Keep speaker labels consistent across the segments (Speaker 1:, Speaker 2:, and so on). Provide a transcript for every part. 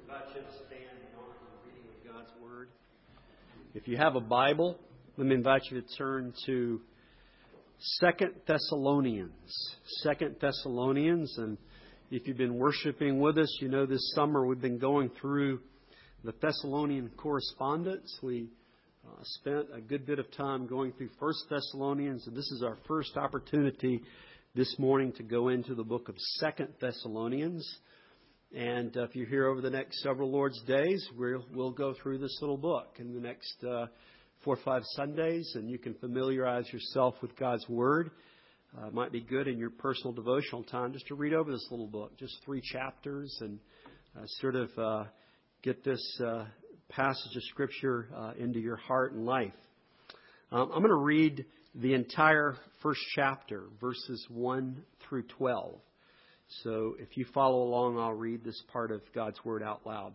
Speaker 1: invite you to stand in honor of the reading of God's Word. If you have a Bible, let me invite you to turn to 2 Thessalonians. 2 Thessalonians, and if you've been worshiping with us, you know this summer we've been going through the Thessalonian correspondence. We spent a good bit of time going through 1 Thessalonians, and this is our first opportunity this morning to go into the book of 2 Thessalonians. And if you're here over the next several Lord's days, we'll go through this little book in the next 4 or 5 Sundays, and you can familiarize yourself with God's Word. It might be good in your personal devotional time just to read over this little book, just 3 chapters, and sort of get this passage of Scripture into your heart and life. I'm going to read the entire first chapter, verses 1 through 12. So if you follow along, I'll read this part of God's Word out loud.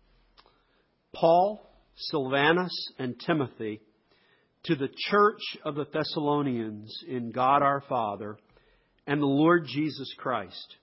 Speaker 1: Paul, Silvanus, and Timothy, to the church of the Thessalonians in God our Father and the Lord Jesus Christ.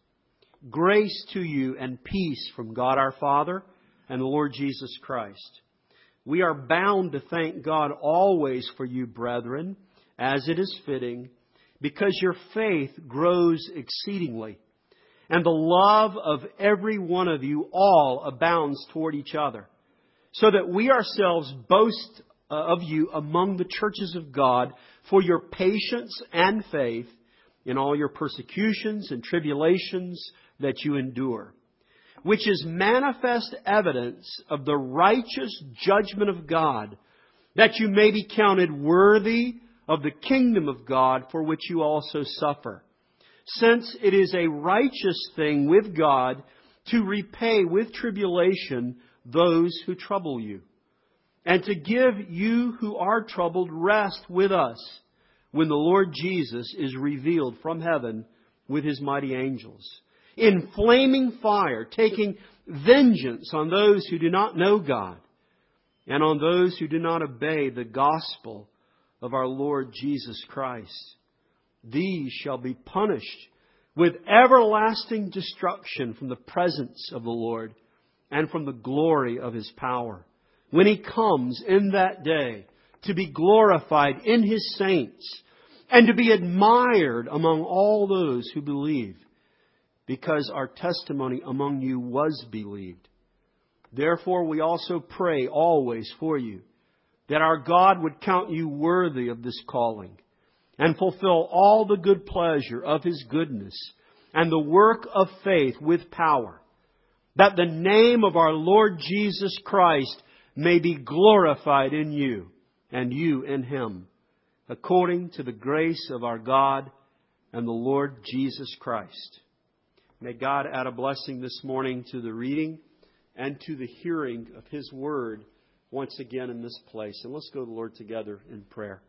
Speaker 1: Grace to you and peace from God our Father and the Lord Jesus Christ. We are bound to thank God always for you, brethren, as it is fitting, because your faith grows exceedingly, and the love of every one of you all abounds toward each other, so that we ourselves boast of you among the churches of God for your patience and faith in all your persecutions and tribulations that you endure, which is manifest evidence of the righteous judgment of God, that you may be counted worthy of the kingdom of God for which you also suffer. Since it is a righteous thing with God to repay with tribulation those who trouble you, and to give you who are troubled rest with us when the Lord Jesus is revealed from heaven with His mighty angels, in flaming fire, taking vengeance on those who do not know God and on those who do not obey the gospel of our Lord Jesus Christ. These shall be punished with everlasting destruction from the presence of the Lord and from the glory of His power, when He comes in that day to be glorified in His saints and to be admired among all those who believe, because our testimony among you was believed. Therefore we also pray always for you, that our God would count you worthy of this calling, and fulfill all the good pleasure of His goodness and the work of faith with power, that the name of our Lord Jesus Christ may be glorified in you and you in Him, according to the grace of our God and the Lord Jesus Christ. May God add a blessing this morning to the reading and to the hearing of His Word once again in this place. And let's go to the Lord together in prayer.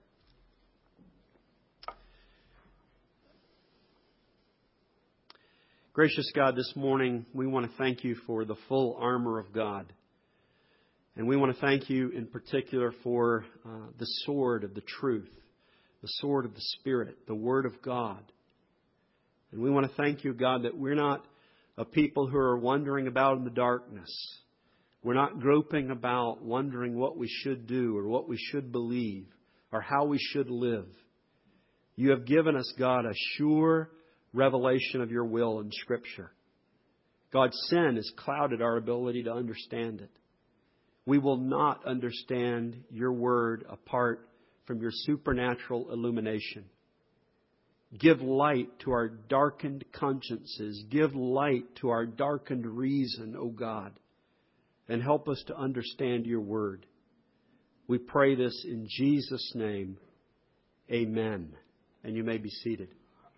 Speaker 1: Gracious God, this morning we want to thank You for the full armor of God. And we want to thank You in particular for the sword of the truth, the sword of the Spirit, the Word of God. And we want to thank You, God, that we're not a people who are wandering about in the darkness. We're not groping about wondering what we should do or what we should believe or how we should live. You have given us, God, a sure revelation of Your will in Scripture. God's sin has clouded our ability to understand it. We will not understand Your Word apart from Your supernatural illumination. Give light to our darkened consciences. Give light to our darkened reason, O God, and help us to understand Your Word. We pray this in Jesus' name. Amen. And you may be seated.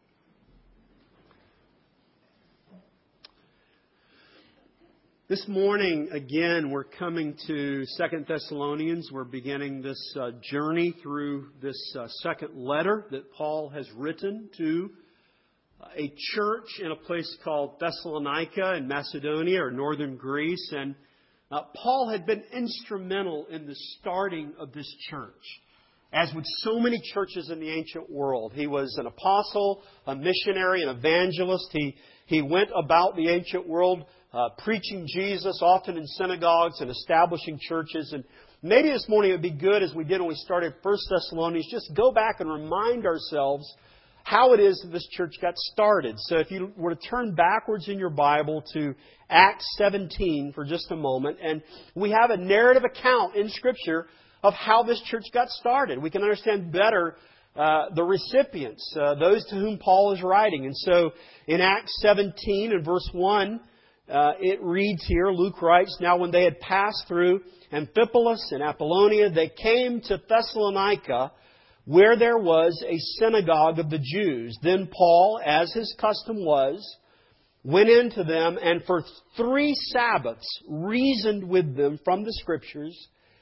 Speaker 1: This morning, again, we're coming to 2 Thessalonians. We're beginning this journey through this second letter that Paul has written to a church in a place called Thessalonica in Macedonia or northern Greece. And Paul had been instrumental in the starting of this church. As with so many churches in the ancient world, he was an apostle, a missionary, an evangelist. He went about the ancient world preaching Jesus, often in synagogues and establishing churches. And maybe this morning it would be good, as we did when we started 1 Thessalonians, just go back and remind ourselves how it is that this church got started. So if you were to turn backwards in your Bible to Acts 17 for just a moment, and we have a narrative account in Scripture of how this church got started. We can understand better the recipients, those to whom Paul is writing. And so in Acts 17 and verse 1, it reads here, Luke writes, "Now when they had passed through Amphipolis and Apollonia, they came to Thessalonica, where there was a synagogue of the Jews. Then Paul, as his custom was, went into them and for 3 Sabbaths reasoned with them from the Scriptures,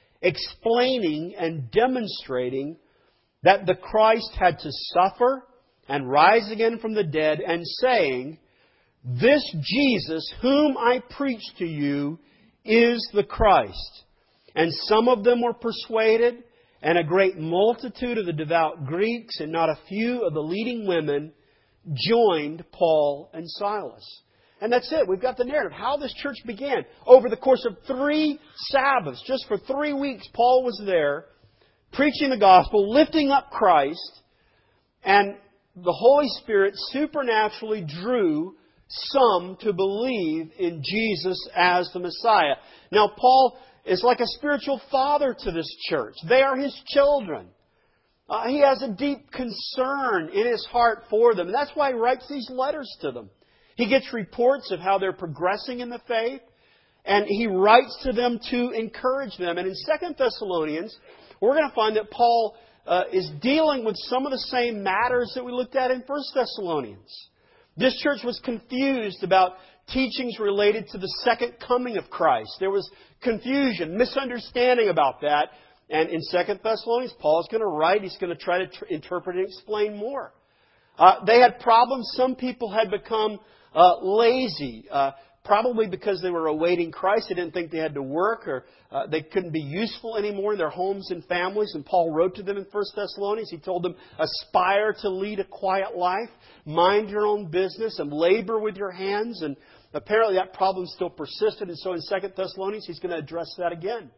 Speaker 1: explaining and demonstrating that the Christ had to suffer and rise again from the dead, and saying, 'This Jesus whom I preach to you is the Christ.' And some of them were persuaded, and a great multitude of the devout Greeks and not a few of the leading women joined Paul and Silas." And that's it. We've got the narrative. How this church began. Over the course of 3 Sabbaths, just for 3 weeks, Paul was there preaching the gospel, lifting up Christ, and the Holy Spirit supernaturally drew some to believe in Jesus as the Messiah. Now, Paul is like a spiritual father to this church. They are his children. He has a deep concern in his heart for them. And that's why he writes these letters to them. He gets reports of how they're progressing in the faith. And he writes to them to encourage them. And in 2 Thessalonians, we're going to find that Paul is dealing with some of the same matters that we looked at in 1 Thessalonians. This church was confused about teachings related to the second coming of Christ. There was confusion, misunderstanding about that. And in 2 Thessalonians, Paul's going to write. He's going to try to interpret and explain more. They had problems. Some people had become lazy, probably because they were awaiting Christ. They didn't think they had to work, or they couldn't be useful anymore in their homes and families. And Paul wrote to them in 1 Thessalonians. He told them, aspire to lead a quiet life, mind your own business, and labor with your hands. And apparently that problem still persisted. And so in 2 Thessalonians, he's going to address that again.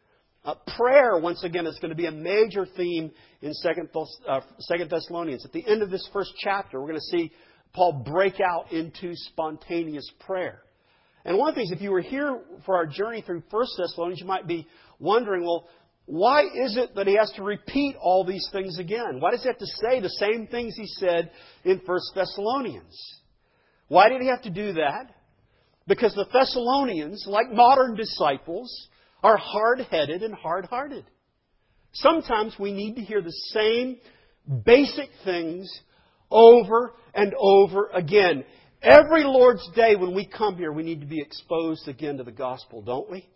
Speaker 1: Prayer, once again, is going to be a major theme in 2 Thessalonians. At the end of this first chapter, we're going to see Paul break out into spontaneous prayer. And one of the things, if you were here for our journey through 1 Thessalonians, you might be wondering, well, why is it that he has to repeat all these things again? Why does he have to say the same things he said in 1 Thessalonians? Why did he have to do that? Because the Thessalonians, like modern disciples, are hard-headed and hard-hearted. Sometimes we need to hear the same basic things over and over again. Every Lord's Day when we come here, we need to be exposed again to the gospel, don't we?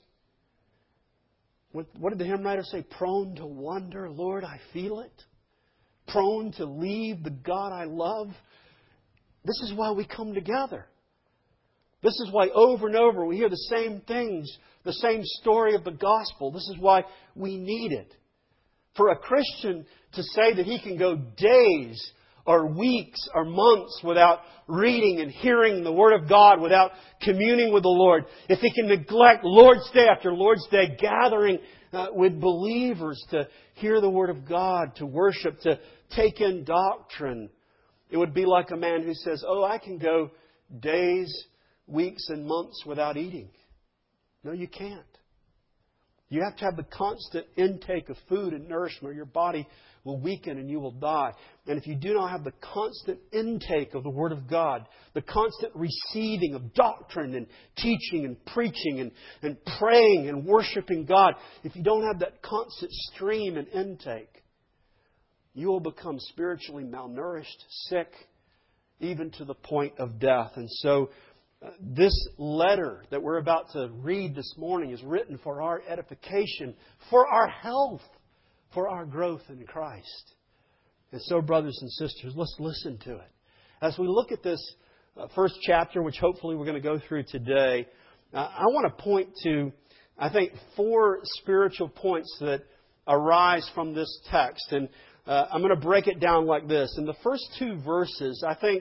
Speaker 1: What did the hymn writer say? Prone to wonder, Lord, I feel it. Prone to leave the God I love. This is why we come together. This is why over and over we hear the same things, the same story of the gospel. This is why we need it. For a Christian to say that he can go days or weeks or months without reading and hearing the Word of God, without communing with the Lord, if he can neglect Lord's Day after Lord's Day, gathering with believers to hear the Word of God, to worship, to take in doctrine, it would be like a man who says, oh, I can go days, weeks and months without eating. No, you can't. You have to have the constant intake of food and nourishment, or your body will weaken and you will die. And if you do not have the constant intake of the Word of God, the constant receiving of doctrine and teaching and preaching and praying and worshiping God, if you don't have that constant stream and intake, you will become spiritually malnourished, sick, even to the point of death. And so this letter that we're about to read this morning is written for our edification, for our health, for our growth in Christ. And so, brothers and sisters, let's listen to it. As we look at this first chapter, which hopefully we're going to go through today, I want to point to, I think, 4 spiritual points that arise from this text. And I'm going to break it down like this. In the first 2 verses, I think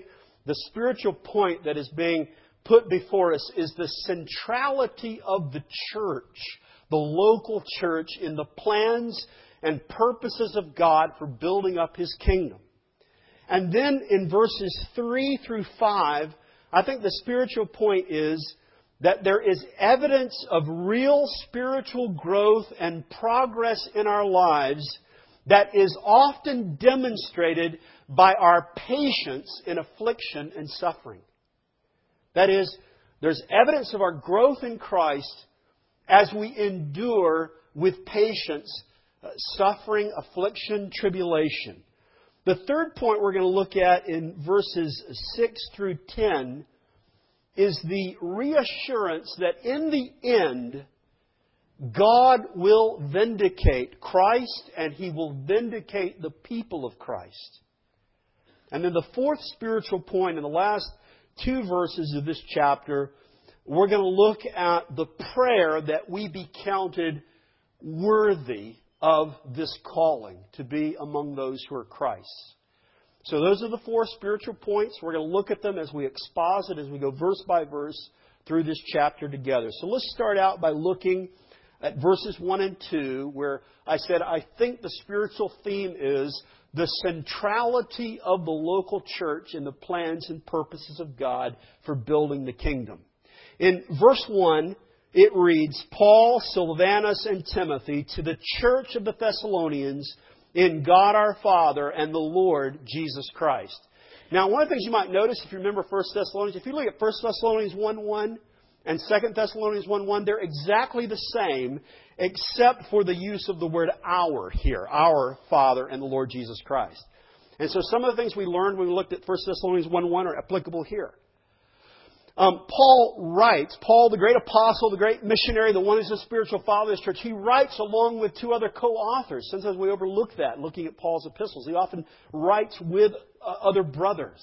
Speaker 1: the spiritual point that is being put before us is the centrality of the church, the local church, in the plans and purposes of God for building up His kingdom. And then in verses 3 through 5, I think the spiritual point is that there is evidence of real spiritual growth and progress in our lives that is often demonstrated by our patience in affliction and suffering. That is, there's evidence of our growth in Christ as we endure with patience suffering, affliction, tribulation. The third point we're going to look at in verses 6 through 10 is the reassurance that in the end, God will vindicate Christ and He will vindicate the people of Christ. And then the fourth spiritual point in the last 2 verses of this chapter, we're going to look at the prayer that we be counted worthy of this calling to be among those who are Christ's. So those are the 4 spiritual points. We're going to look at them as we exposit, as we go verse by verse through this chapter together. So let's start out by looking at verses 1 and 2, where I said I think the spiritual theme is the centrality of the local church in the plans and purposes of God for building the kingdom. In verse 1, it reads, Paul, Silvanus, and Timothy to the church of the Thessalonians in God our Father and the Lord Jesus Christ. Now, one of the things you might notice if you remember 1 Thessalonians, if you look at 1 Thessalonians 1:1 and 2 Thessalonians 1:1, they're exactly the same except for the use of the word our here, our Father and the Lord Jesus Christ. And so some of the things we learned when we looked at 1 Thessalonians 1:1 are applicable here. Paul writes, Paul, the great apostle, the great missionary, the one who's the spiritual father of this church, he writes along with 2 other co-authors. Sometimes we overlook that looking at Paul's epistles. He often writes with other brothers.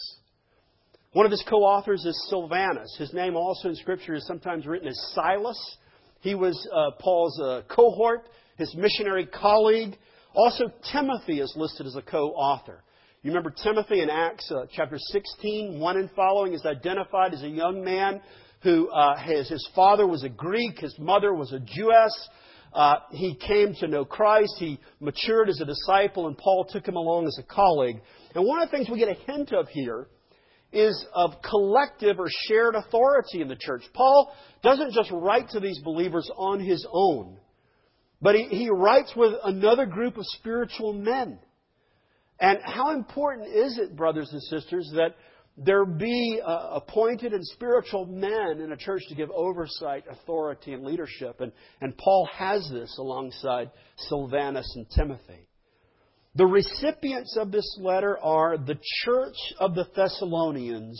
Speaker 1: One of his co-authors is Silvanus. His name also in Scripture is sometimes written as Silas. He was Paul's cohort, his missionary colleague. Also, Timothy is listed as a co-author. You remember Timothy in Acts chapter 16, 1 and following, is identified as a young man who his father was a Greek, his mother was a Jewess. He came to know Christ. He matured as a disciple, and Paul took him along as a colleague. And one of the things we get a hint of here is of collective or shared authority in the church. Paul doesn't just write to these believers on his own, but he writes with another group of spiritual men. And how important is it, brothers and sisters, that there be appointed and spiritual men in a church to give oversight, authority, and leadership? And Paul has this alongside Silvanus and Timothy. The recipients of this letter are the church of the Thessalonians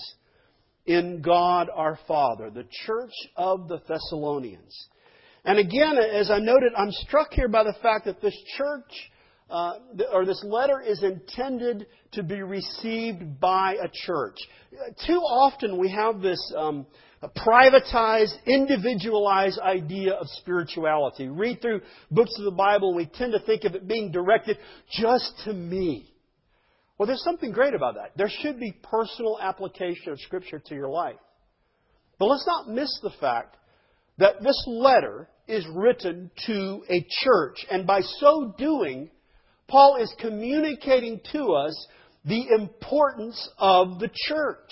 Speaker 1: in God our Father. The church of the Thessalonians. And again, as I noted, I'm struck here by the fact that this church, or this letter, is intended to be received by a church. Too often we have this privatized, individualized idea of spirituality. Read through books of the Bible and we tend to think of it being directed just to me. Well, there's something great about that. There should be personal application of Scripture to your life. But let's not miss the fact that this letter is written to a church. And by so doing, Paul is communicating to us the importance of the church.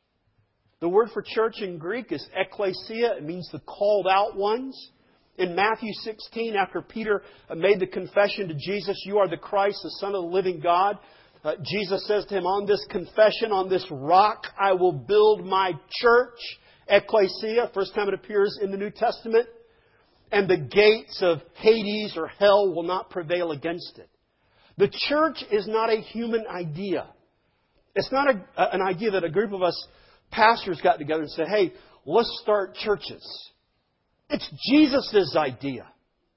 Speaker 1: The word for church in Greek is ekklesia. It means the called out ones. In Matthew 16, after Peter made the confession to Jesus, "You are the Christ, the Son of the living God," Jesus says to him, "On this confession, on this rock, I will build my church." Ekklesia, first time it appears in the New Testament. "And the gates of Hades or hell will not prevail against it." The church is not a human idea. It's not an idea that a group of us pastors got together and said, "Hey, let's start churches." It's Jesus' idea.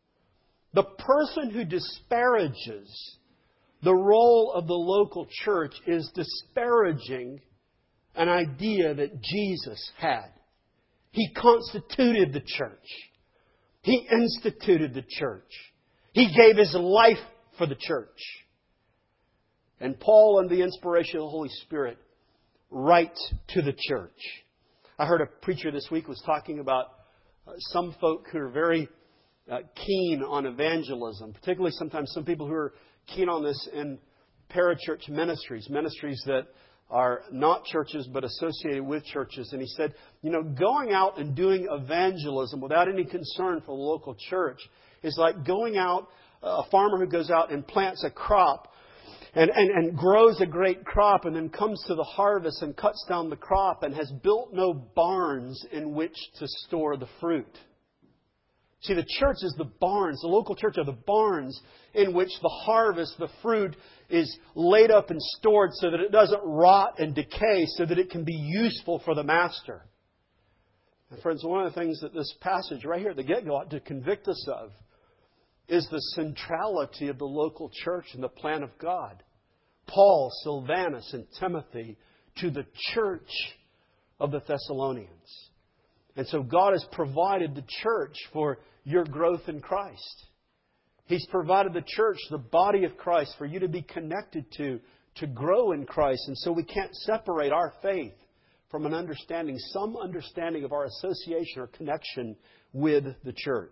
Speaker 1: The person who disparages the role of the local church is disparaging an idea that Jesus had. He constituted the church. He instituted the church. He gave His life for the church. And Paul, under the inspiration of the Holy Spirit, right to the church. I heard a preacher this week was talking about some folk who are very keen on evangelism, particularly sometimes some people who are keen on this in parachurch ministries that are not churches but associated with churches. And he said, going out and doing evangelism without any concern for the local church is like going out, a farmer who goes out and plants a crop and grows a great crop and then comes to the harvest and cuts down the crop and has built no barns in which to store the fruit. See, the church is the barns. The local church are the barns in which the harvest, the fruit, is laid up and stored so that it doesn't rot and decay, so that it can be useful for the master. And friends, one of the things that this passage right here at the get-go ought to convict us of is the centrality of the local church and the plan of God. Paul, Silvanus, and Timothy to the church of the Thessalonians. And so God has provided the church for your growth in Christ. He's provided the church, the body of Christ, for you to be connected to grow in Christ. And so we can't separate our faith from some understanding of our association or connection with the church.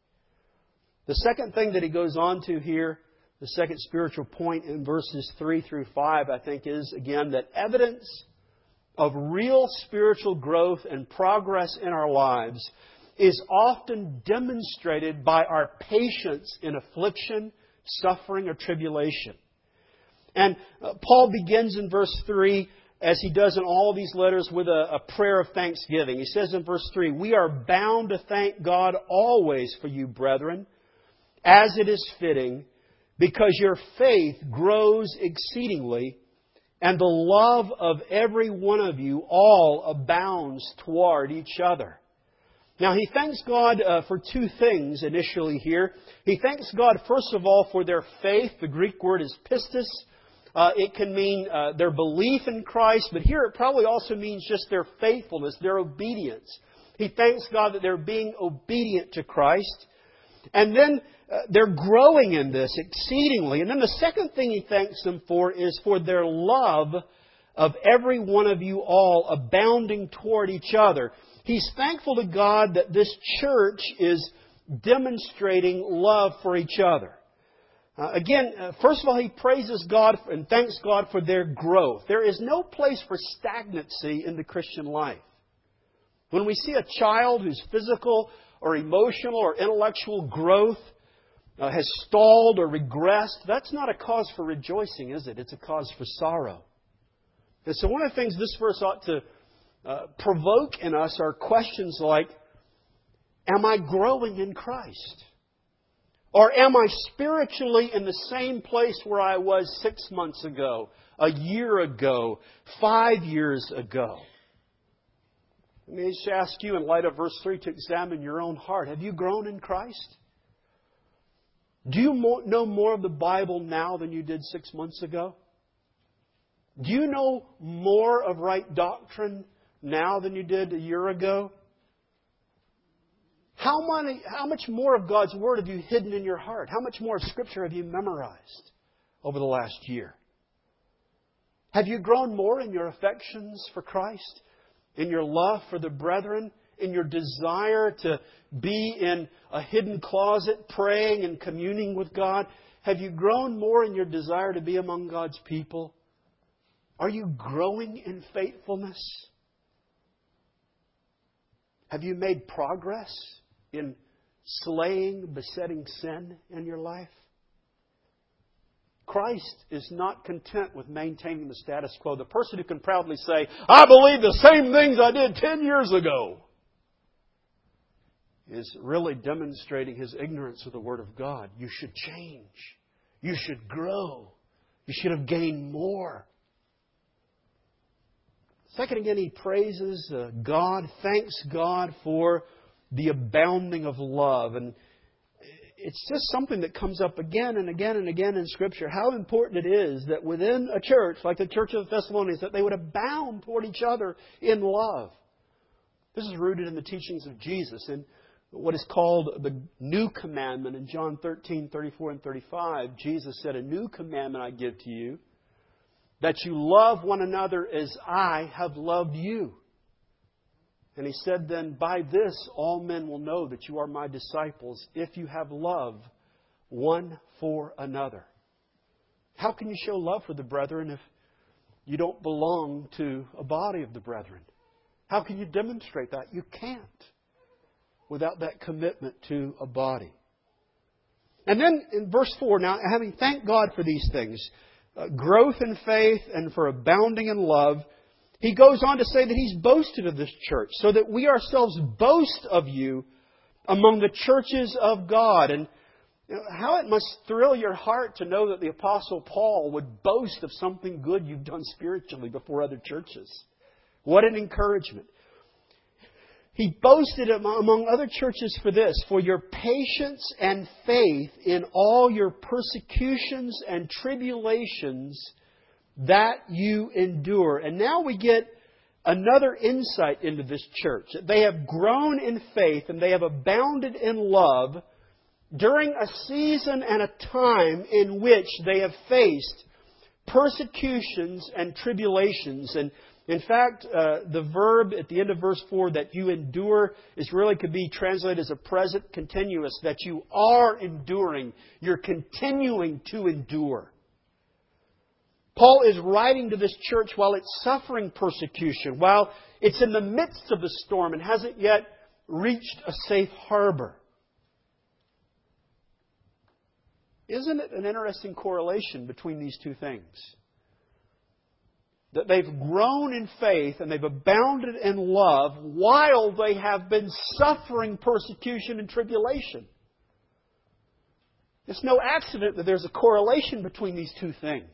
Speaker 1: The second thing that he goes on to here, the second spiritual point in verses 3 through 5, I think is, again, that evidence of real spiritual growth and progress in our lives is often demonstrated by our patience in affliction, suffering, or tribulation. And Paul begins in verse 3, as he does in all these letters, with a prayer of thanksgiving. He says in verse 3, "We are bound to thank God always for you, brethren, as it is fitting, because your faith grows exceedingly, and the love of every one of you all abounds toward each other." Now, he thanks God for two things initially here. He thanks God, first of all, for their faith. The Greek word is pistis. It can mean their belief in Christ, but here it probably also means just their faithfulness, their obedience. He thanks God that they're being obedient to Christ. And then they're growing in this exceedingly. And then the second thing he thanks them for is for their love of every one of you all abounding toward each other. He's thankful to God that this church is demonstrating love for each other. First of all, he praises God and thanks God for their growth. There is no place for stagnancy in the Christian life. When we see a child whose physical or emotional or intellectual growth has stalled or regressed, that's not a cause for rejoicing, is it? It's a cause for sorrow. And so one of the things this verse ought to provoke in us are questions like, am I growing in Christ? Or am I spiritually in the same place where I was 6 months ago, a year ago, 5 years ago? Let me just ask you, in light of verse 3, to examine your own heart. Have you grown in Christ? Do you know more of the Bible now than you did 6 months ago? Do you know more of right doctrine now than you did a year ago? How much more of God's Word have you hidden in your heart? How much more of Scripture have you memorized over the last year? Have you grown more in your affections for Christ? In your love for the brethren? In your desire to be in a hidden closet praying and communing with God? Have you grown more in your desire to be among God's people? Are you growing in faithfulness? Have you made progress in slaying besetting sin in your life? Christ is not content with maintaining the status quo. The person who can proudly say, I believe the same things I did 10 years ago, is really demonstrating his ignorance of the Word of God. You should change. You should grow. You should have gained more. Second, again, he praises God, thanks God for the abounding of love. And it's just something that comes up again and again and again in Scripture. How important it is that within a church, like the Church of the Thessalonians, that they would abound toward each other in love. This is rooted in the teachings of Jesus and what is called the New Commandment. In John 13, 34 and 35, Jesus said, a new commandment I give to you, that you love one another as I have loved you. And He said then, by this all men will know that you are my disciples, if you have love one for another. How can you show love for the brethren if you don't belong to a body of the brethren? How can you demonstrate that? You can't without that commitment to a body. And then in verse 4, now having thanked God for these things, growth in faith and for abounding in love, he goes on to say that He's boasted of this church, so that we ourselves boast of you among the churches of God. And how it must thrill your heart to know that the Apostle Paul would boast of something good you've done spiritually before other churches. What an encouragement. He boasted among other churches for this, for your patience and faith in all your persecutions and tribulations that you endure. And now we get another insight into this church. They have grown in faith and they have abounded in love during a season and a time in which they have faced persecutions and tribulations. And in fact, the verb at the end of verse 4, that you endure, could be translated as a present continuous, that you are enduring. You're continuing to endure. Paul is writing to this church while it's suffering persecution, while it's in the midst of the storm and hasn't yet reached a safe harbor. Isn't it an interesting correlation between these two things? That they've grown in faith and they've abounded in love while they have been suffering persecution and tribulation. It's no accident that there's a correlation between these two things.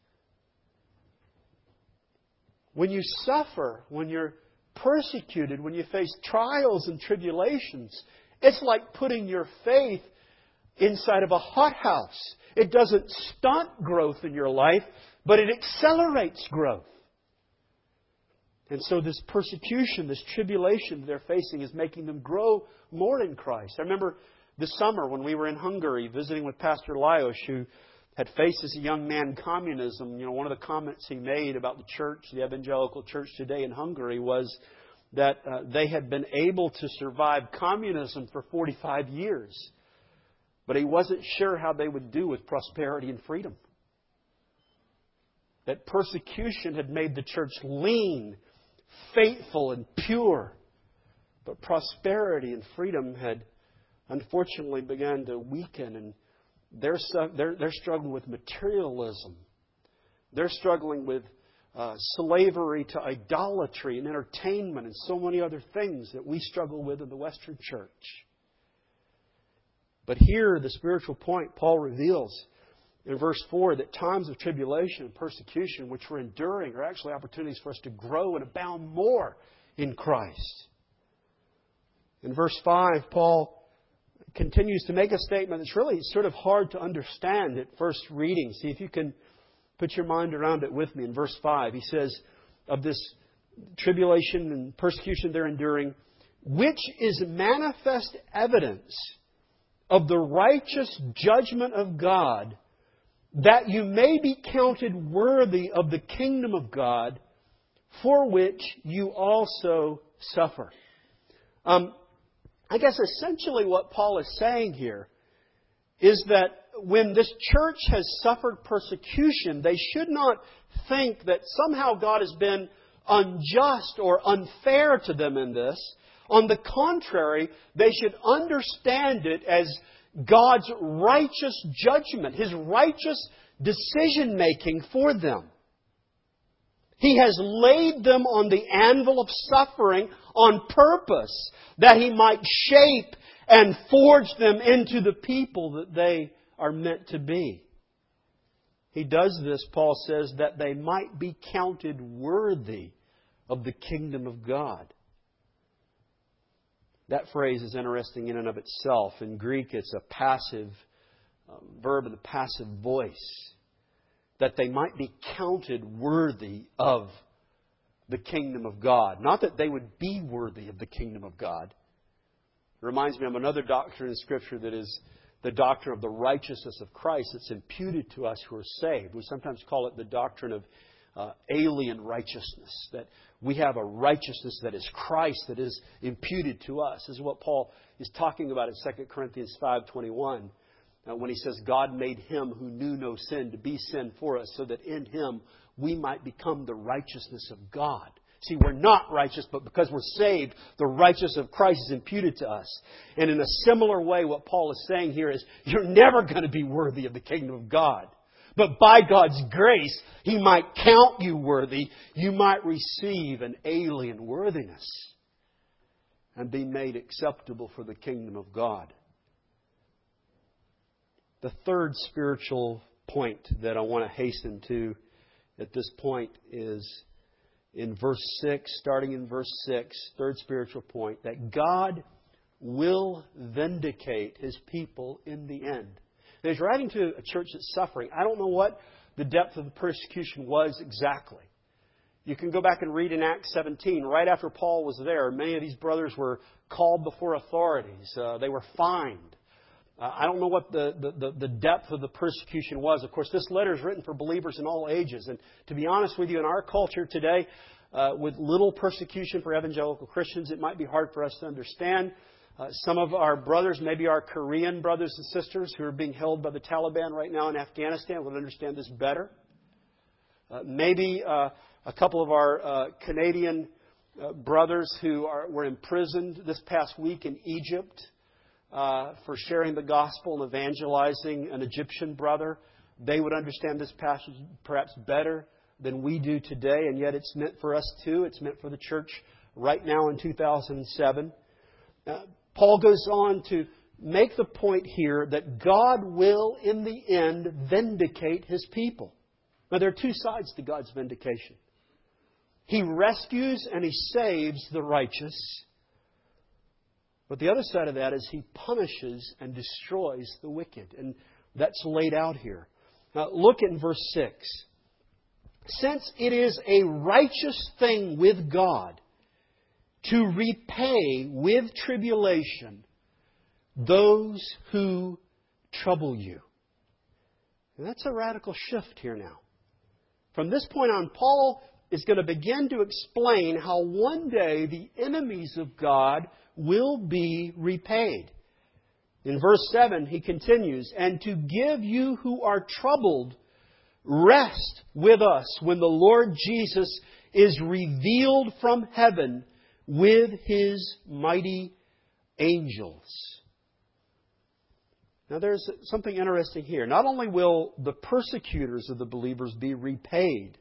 Speaker 1: When you suffer, when you're persecuted, when you face trials and tribulations, it's like putting your faith inside of a hothouse. It doesn't stunt growth in your life, but it accelerates growth. And so this persecution, this tribulation they're facing is making them grow more in Christ. I remember this summer when we were in Hungary visiting with Pastor Lajos, who had faced as a young man communism. One of the comments he made about the church, the evangelical church today in Hungary, was that they had been able to survive communism for 45 years. But he wasn't sure how they would do with prosperity and freedom. That persecution had made the church lean, faithful, and pure. But prosperity and freedom had unfortunately begun to weaken, and they're struggling with materialism. They're struggling with slavery to idolatry and entertainment and so many other things that we struggle with in the Western church. But here, the spiritual point Paul reveals in verse 4 that times of tribulation and persecution which we're enduring are actually opportunities for us to grow and abound more in Christ. In verse 5, Paul continues to make a statement that's really sort of hard to understand at first reading. See if you can put your mind around it with me. In verse 5, he says of this tribulation and persecution they're enduring, which is manifest evidence of the righteous judgment of God, that you may be counted worthy of the kingdom of God, for which you also suffer. I guess essentially what Paul is saying here is that when this church has suffered persecution, they should not think that somehow God has been unjust or unfair to them in this. On the contrary, they should understand it as God's righteous judgment, His righteous decision-making for them. He has laid them on the anvil of suffering on purpose, that He might shape and forge them into the people that they are meant to be. He does this, Paul says, that they might be counted worthy of the kingdom of God. That phrase is interesting in and of itself. In Greek, it's a passive verb in the passive voice. That they might be counted worthy of the kingdom of God. Not that they would be worthy of the kingdom of God. It reminds me of another doctrine in Scripture that is the doctrine of the righteousness of Christ that's imputed to us who are saved. We sometimes call it the doctrine of alien righteousness, that we have a righteousness that is Christ, that is imputed to us. This is what Paul is talking about in 2 Corinthians 5:21 when he says, God made Him who knew no sin to be sin for us, so that in Him we might become the righteousness of God. See, we're not righteous, but because we're saved, the righteousness of Christ is imputed to us. And in a similar way, what Paul is saying here is, you're never going to be worthy of the kingdom of God. But by God's grace, He might count you worthy. You might receive an alien worthiness and be made acceptable for the kingdom of God. The third spiritual point that I want to hasten to at this point is in verse 6, starting in verse 6, third spiritual point, that God will vindicate His people in the end. Now, He's writing to a church that's suffering. I don't know what the depth of the persecution was exactly. You can go back and read in Acts 17. Right after Paul was there, many of these brothers were called before authorities. They were fined. I don't know what the depth of the persecution was. Of course, this letter is written for believers in all ages. And to be honest with you, in our culture today, with little persecution for evangelical Christians, it might be hard for us to understand. Some of our brothers, maybe our Korean brothers and sisters who are being held by the Taliban right now in Afghanistan, would understand this better. Maybe a couple of our Canadian brothers who were imprisoned this past week in Egypt for sharing the gospel and evangelizing an Egyptian brother. They would understand this passage perhaps better than we do today, and yet it's meant for us too. It's meant for the church right now in 2007. Paul goes on to make the point here that God will, in the end, vindicate His people. Now, there are two sides to God's vindication. He rescues and He saves the righteous. But the other side of that is He punishes and destroys the wicked. And that's laid out here. Now, look in verse 6. Since it is a righteous thing with God to repay with tribulation those who trouble you. And that's a radical shift here now. From this point on, Paul is going to begin to explain how one day the enemies of God will be repaid. In verse 7, he continues, and to give you who are troubled rest with us when the Lord Jesus is revealed from heaven with His mighty angels. Now there's something interesting here. Not only will the persecutors of the believers be repaid,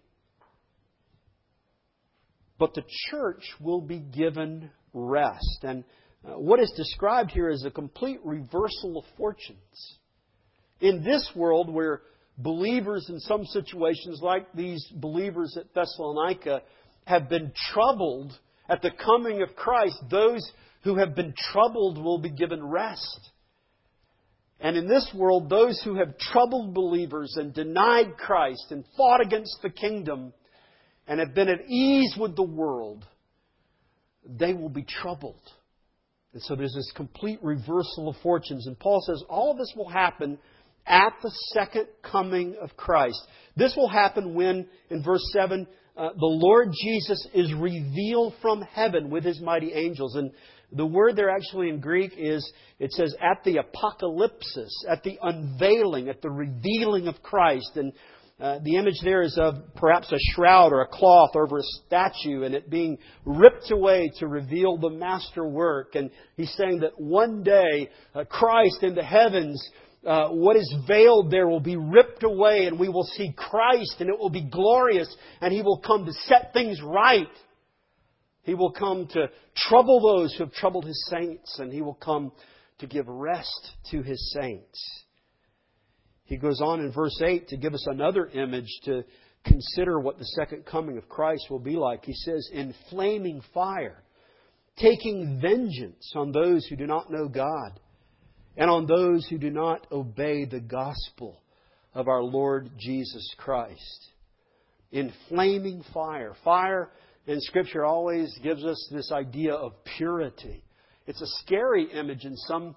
Speaker 1: but the church will be given rest. And what is described here is a complete reversal of fortunes. In this world where believers in some situations, like these believers at Thessalonica, have been troubled at the coming of Christ, those who have been troubled will be given rest. And in this world, those who have troubled believers and denied Christ and fought against the kingdom and have been at ease with the world, they will be troubled. And so there's this complete reversal of fortunes. And Paul says all of this will happen at the second coming of Christ. This will happen when, in verse 7, the Lord Jesus is revealed from heaven with His mighty angels. And the word there actually in Greek is, it says at the apocalypsis, at the unveiling, at the revealing of Christ. And the image there is of perhaps a shroud or a cloth over a statue and it being ripped away to reveal the master work. And he's saying that one day Christ in the heavens, what is veiled there will be ripped away and we will see Christ and it will be glorious and He will come to set things right. He will come to trouble those who have troubled His saints, and He will come to give rest to His saints. He goes on in verse 8 to give us another image to consider what the second coming of Christ will be like. He says, in flaming fire, taking vengeance on those who do not know God and on those who do not obey the gospel of our Lord Jesus Christ. In flaming fire. Fire in Scripture always gives us this idea of purity. It's a scary image in some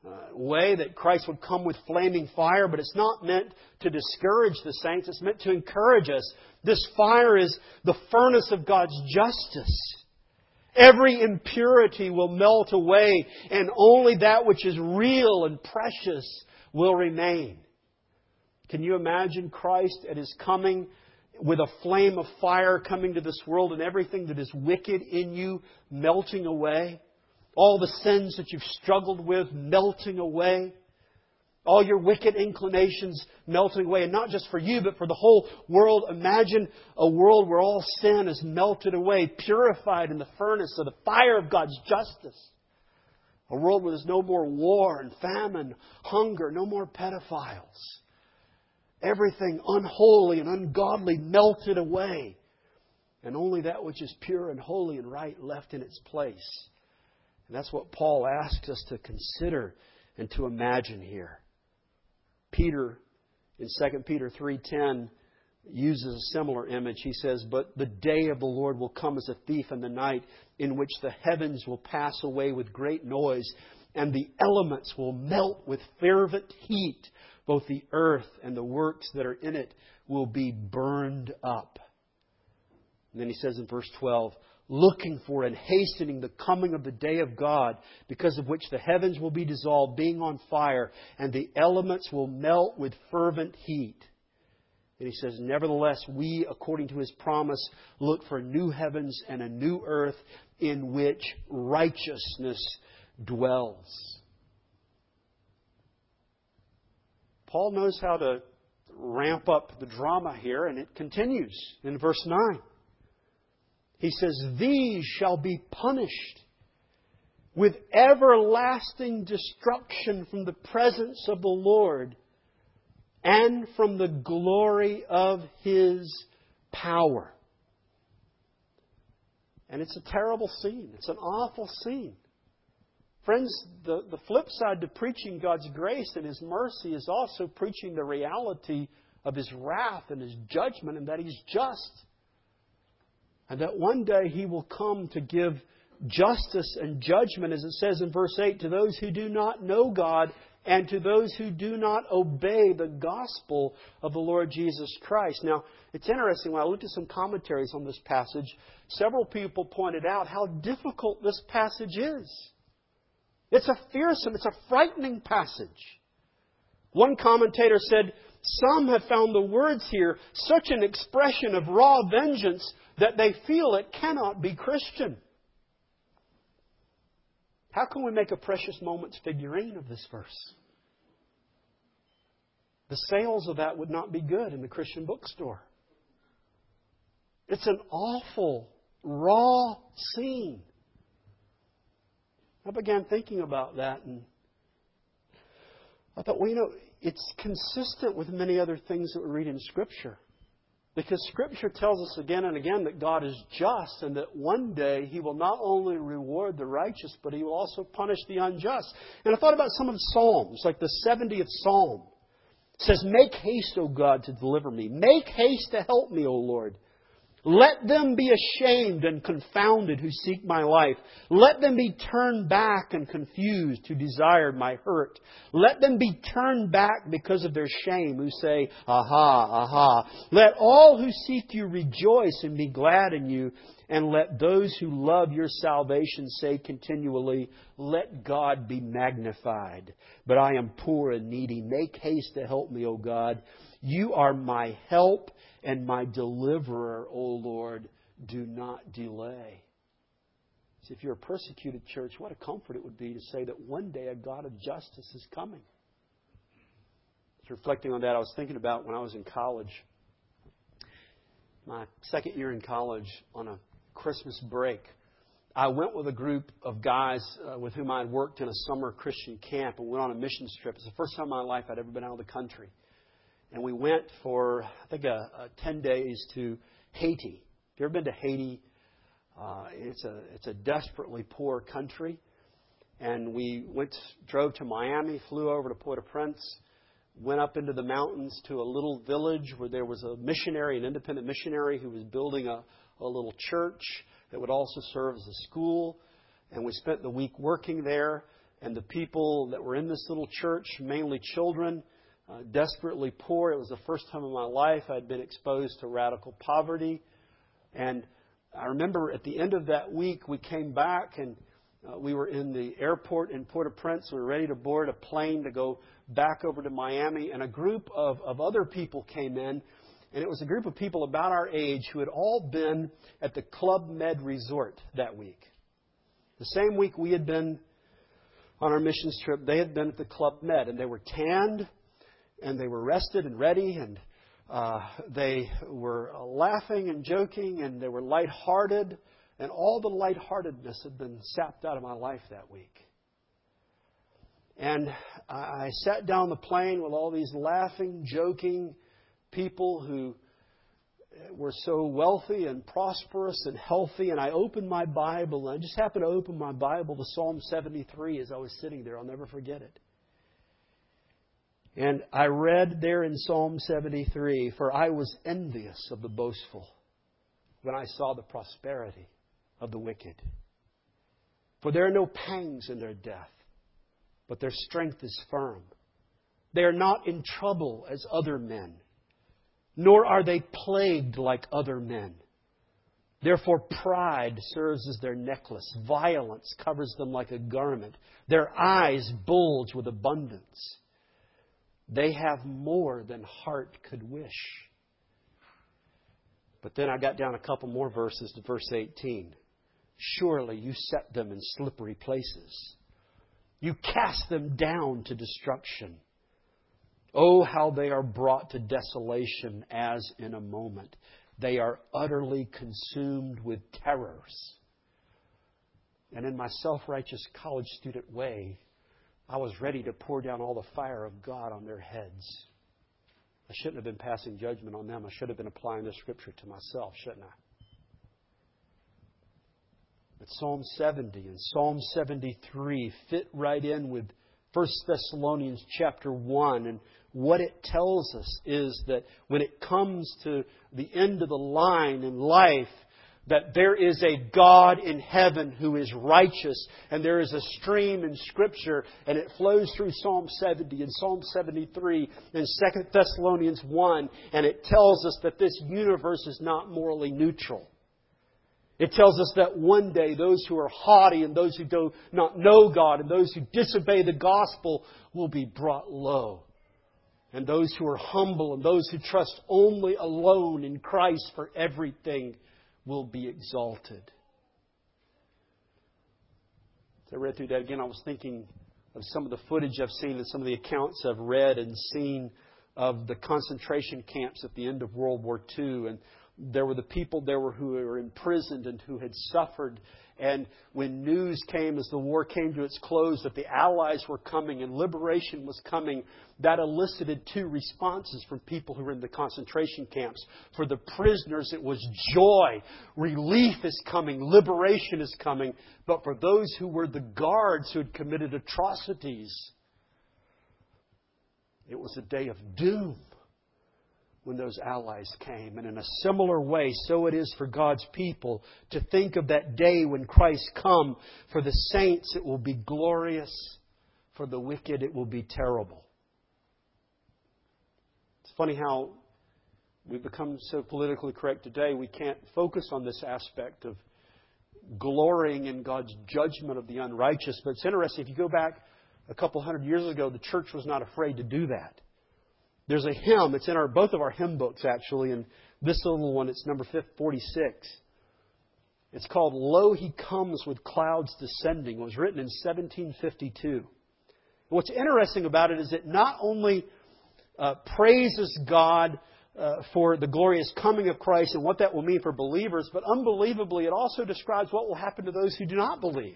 Speaker 1: way that Christ would come with flaming fire, but it's not meant to discourage the saints. It's meant to encourage us. This fire is the furnace of God's justice. Every impurity will melt away, and only that which is real and precious will remain. Can you imagine Christ at His coming with a flame of fire coming to this world and everything that is wicked in you melting away? All the sins that you've struggled with melting away? All your wicked inclinations melting away. And not just for you, but for the whole world. Imagine a world where all sin is melted away, purified in the furnace of the fire of God's justice. A world where there's no more war and famine, hunger, no more pedophiles. Everything unholy and ungodly melted away. And only that which is pure and holy and right left in its place. And that's what Paul asks us to consider and to imagine here. Peter, in 2 Peter 3:10, uses a similar image. He says, "But the day of the Lord will come as a thief in the night, in which the heavens will pass away with great noise, and the elements will melt with fervent heat. Both the earth and the works that are in it will be burned up." And then he says in verse 12, "Looking for and hastening the coming of the day of God, because of which the heavens will be dissolved, being on fire, and the elements will melt with fervent heat." And he says, "Nevertheless, we, according to His promise, look for new heavens and a new earth in which righteousness dwells." Paul knows how to ramp up the drama here, and it continues in verse 9. He says, "These shall be punished with everlasting destruction from the presence of the Lord and from the glory of His power." And it's a terrible scene. It's an awful scene. Friends, the flip side to preaching God's grace and His mercy is also preaching the reality of His wrath and His judgment, and that He's just. And that one day He will come to give justice and judgment, as it says in verse 8, to those who do not know God and to those who do not obey the gospel of the Lord Jesus Christ. Now, it's interesting, when I looked at some commentaries on this passage, several people pointed out how difficult this passage is. It's a fearsome, it's a frightening passage. One commentator said, some have found the words here such an expression of raw vengeance that they feel it cannot be Christian. How can we make a Precious Moments figurine of this verse? The sales of that would not be good in the Christian bookstore. It's an awful, raw scene. I began thinking about that, and I thought, it's consistent with many other things that we read in Scripture. Because Scripture tells us again and again that God is just, and that one day He will not only reward the righteous, but He will also punish the unjust. And I thought about some of the Psalms, like the 70th Psalm. It says, "Make haste, O God, to deliver me. Make haste to help me, O Lord. Let them be ashamed and confounded who seek my life. Let them be turned back and confused who desire my hurt. Let them be turned back because of their shame who say, aha, aha. Let all who seek you rejoice and be glad in you. And let those who love your salvation say continually, let God be magnified. But I am poor and needy. Make haste to help me, O God. You are my help and my deliverer, O Lord. Do not delay." See, if you're a persecuted church, what a comfort it would be to say that one day a God of justice is coming. Reflecting on that, I was thinking about when I was in college. My second year in college, on a Christmas break, I went with a group of guys with whom I had worked in a summer Christian camp, and went on a missions trip. It's the first time in my life I'd ever been out of the country. And we went for, I think, 10 days to Haiti. If you've ever been to Haiti, it's a desperately poor country. And we drove to Miami, flew over to Port-au-Prince, went up into the mountains to a little village where there was a missionary, an independent missionary, who was building a little church that would also serve as a school. And we spent the week working there. And the people that were in this little church, mainly children, desperately poor. It was the first time in my life I'd been exposed to radical poverty. And I remember at the end of that week, we came back and we were in the airport in Port-au-Prince. We were ready to board a plane to go back over to Miami. And a group of other people came in. And it was a group of people about our age who had all been at the Club Med Resort that week. The same week we had been on our missions trip, they had been at the Club Med. And they were tanned, and they were rested and ready, and they were laughing and joking, and they were lighthearted. And all the lightheartedness had been sapped out of my life that week. And I sat down the plane with all these laughing, joking people who were so wealthy and prosperous and healthy. And I opened my Bible, and I just happened to open my Bible to Psalm 73 as I was sitting there. I'll never forget it. And I read there in Psalm 73, "For I was envious of the boastful when I saw the prosperity of the wicked. For there are no pangs in their death, but their strength is firm. They are not in trouble as other men, nor are they plagued like other men. Therefore pride serves as their necklace. Violence covers them like a garment. Their eyes bulge with abundance. They have more than heart could wish." But then I got down a couple more verses to verse 18. "Surely you set them in slippery places. You cast them down to destruction. Oh, how they are brought to desolation as in a moment. They are utterly consumed with terrors." And in my self-righteous college student way, I was ready to pour down all the fire of God on their heads. I shouldn't have been passing judgment on them. I should have been applying the Scripture to myself, shouldn't I? But Psalm 70 and Psalm 73 fit right in with 1 Thessalonians chapter 1. And what it tells us is that when it comes to the end of the line in life, that there is a God in heaven who is righteous. And there is a stream in Scripture, and it flows through Psalm 70 and Psalm 73 and 2 Thessalonians 1. And it tells us that this universe is not morally neutral. It tells us that one day those who are haughty and those who do not know God and those who disobey the gospel will be brought low. And those who are humble and those who trust only alone in Christ for everything will be exalted. As I read through that again, I was thinking of some of the footage I've seen and some of the accounts I've read and seen of the concentration camps at the end of World War II. And there were the people there who were imprisoned and who had suffered. And when news came as the war came to its close that the Allies were coming and liberation was coming, that elicited two responses from people who were in the concentration camps. For the prisoners, it was joy. Relief is coming. Liberation is coming. But for those who were the guards who had committed atrocities, it was a day of doom when those Allies came. And in a similar way, so it is for God's people to think of that day when Christ come. For the saints, it will be glorious. For the wicked, it will be terrible. It's funny how we've become so politically correct today. We can't focus on this aspect of glorying in God's judgment of the unrighteous. But it's interesting, if you go back a couple hundred years ago, the church was not afraid to do that. There's a hymn. It's in both of our hymn books, actually. And this little one, it's number 46. It's called "Lo, He Comes with Clouds Descending." It was written in 1752. And what's interesting about it is it not only praises God for the glorious coming of Christ and what that will mean for believers, but unbelievably, it also describes what will happen to those who do not believe.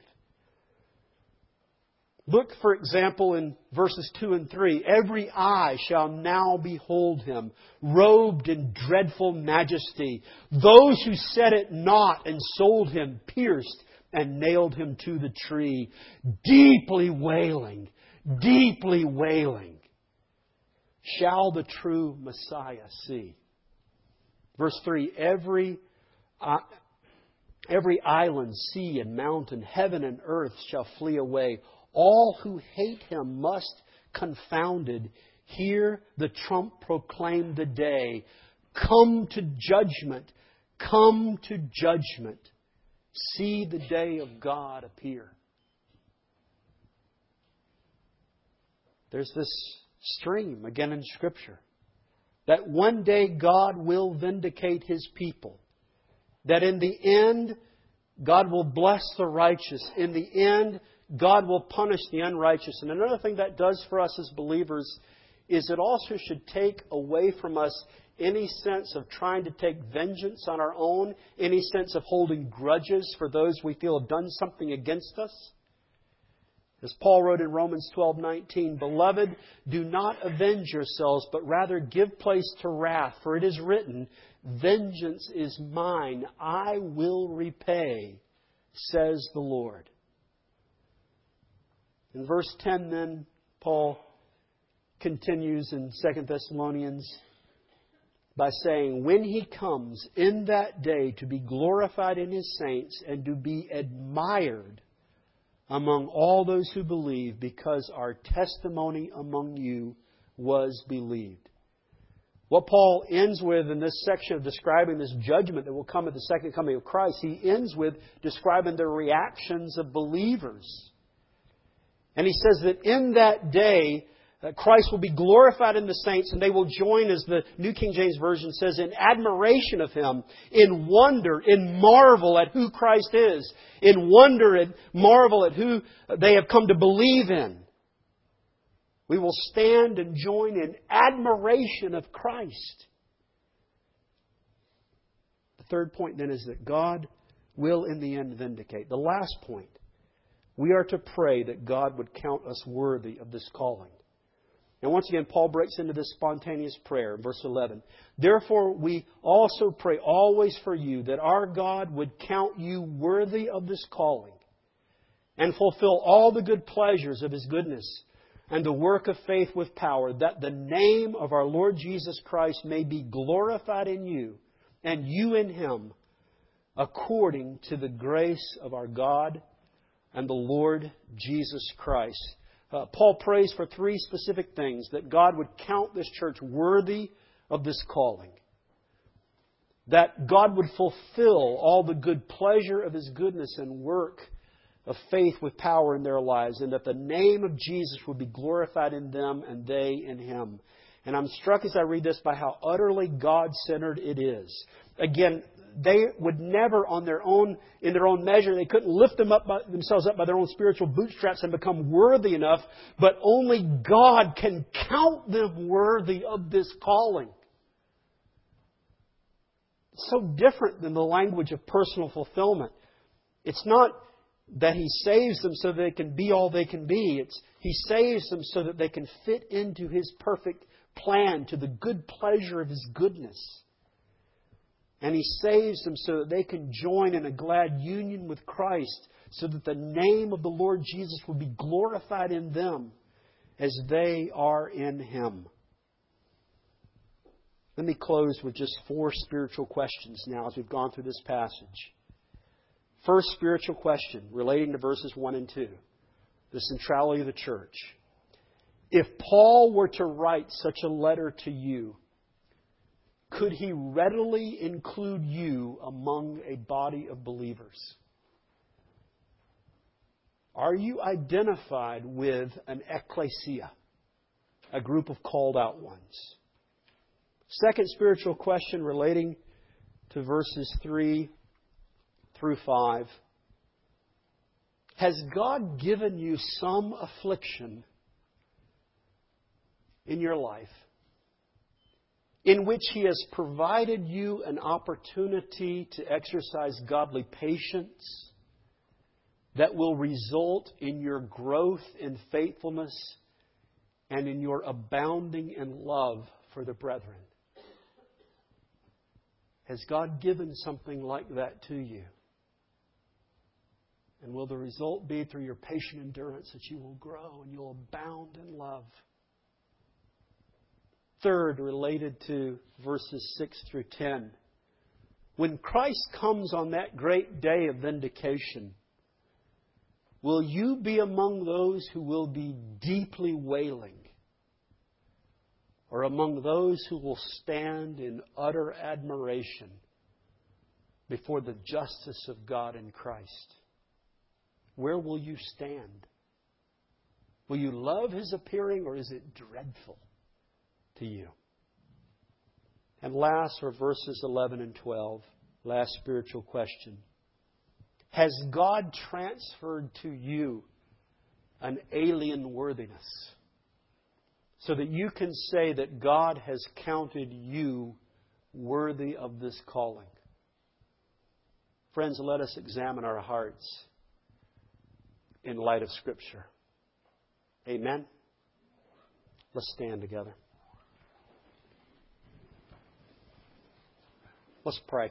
Speaker 1: Look, for example, in verses 2 and 3. "Every eye shall now behold Him, robed in dreadful majesty. Those who set it not and sold Him, pierced and nailed Him to the tree. Deeply wailing, shall the true Messiah see." Verse 3. Every island, sea, and mountain, heaven and earth shall flee away. All who hate Him must confounded hear the trump proclaim the day. Come to judgment. Come to judgment. See the day of God appear. There's this stream again in Scripture that one day God will vindicate His people. That in the end, God will bless the righteous. In the end, God will punish the unrighteous. And another thing that does for us as believers is it also should take away from us any sense of trying to take vengeance on our own, any sense of holding grudges for those we feel have done something against us. As Paul wrote in Romans 12:19, Beloved, do not avenge yourselves, but rather give place to wrath, for it is written, Vengeance is mine, I will repay, says the Lord. In verse 10 then, Paul continues in 2 Thessalonians by saying, When He comes in that day to be glorified in His saints and to be admired among all those who believe, because our testimony among you was believed. What Paul ends with in this section of describing this judgment that will come at the second coming of Christ, he ends with describing the reactions of believers. And he says that in that day, Christ will be glorified in the saints, and they will join, as the New King James Version says, in admiration of Him, in wonder, in marvel at who Christ is, in wonder and marvel at who they have come to believe in. We will stand and join in admiration of Christ. The third point then is that God will in the end vindicate. The last point, we are to pray that God would count us worthy of this calling. And once again, Paul breaks into this spontaneous prayer in verse 11. Therefore, we also pray always for you that our God would count you worthy of this calling and fulfill all the good pleasures of His goodness and the work of faith with power, that the name of our Lord Jesus Christ may be glorified in you and you in Him, according to the grace of our God and the Lord Jesus Christ. Paul prays for three specific things: that God would count this church worthy of this calling, that God would fulfill all the good pleasure of His goodness and work of faith with power in their lives, and that the name of Jesus would be glorified in them and they in Him. And I'm struck as I read this by how utterly God-centered it is. Again, they would never in their own measure, they couldn't lift themselves up by their own spiritual bootstraps and become worthy enough, but only God can count them worthy of this calling. It's so different than the language of personal fulfillment. It's not that He saves them so they can be all they can be. It's He saves them so that they can fit into His perfect plan, to the good pleasure of His goodness. And He saves them so that they can join in a glad union with Christ, so that the name of the Lord Jesus will be glorified in them as they are in Him. Let me close with just 4 spiritual questions now as we've gone through this passage. First spiritual question relating to verses 1 and 2. The centrality of the church. If Paul were to write such a letter to you, could he readily include you among a body of believers? Are you identified with an ecclesia, a group of called out ones? Second spiritual question relating to verses 3 through 5. Has God given you some affliction in your life in which He has provided you an opportunity to exercise godly patience that will result in your growth in faithfulness and in your abounding in love for the brethren? Has God given something like that to you? And will the result be through your patient endurance that you will grow and you'll abound in love? Third, related to verses 6 through 10. When Christ comes on that great day of vindication, will you be among those who will be deeply wailing? Or among those who will stand in utter admiration before the justice of God in Christ? Where will you stand? Will you love His appearing, or is it dreadful to you? And last are verses 11 and 12. Last spiritual question. Has God transferred to you an alien worthiness so that you can say that God has counted you worthy of this calling? Friends, let us examine our hearts in light of Scripture. Amen? Let's stand together. Let's pray.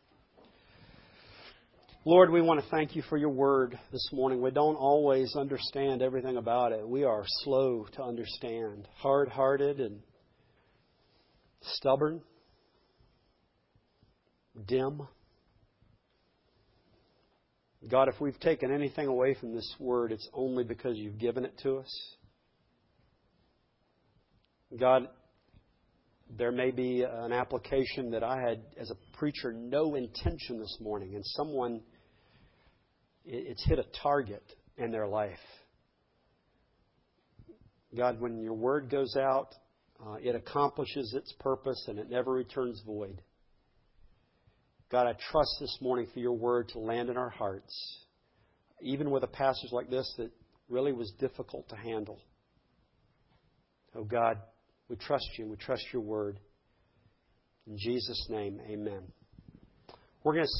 Speaker 1: Lord, we want to thank You for Your Word this morning. We don't always understand everything about it. We are slow to understand, hard-hearted and stubborn, dim. God, if we've taken anything away from this Word, it's only because You've given it to us. God, there may be an application that I had, as a preacher, no intention this morning, and someone, it's hit a target in their life. God, when Your Word goes out, it accomplishes its purpose and it never returns void. God, I trust this morning for Your Word to land in our hearts, even with a passage like this that really was difficult to handle. Oh God, we trust You. We trust Your Word. In Jesus' name, amen. We're going to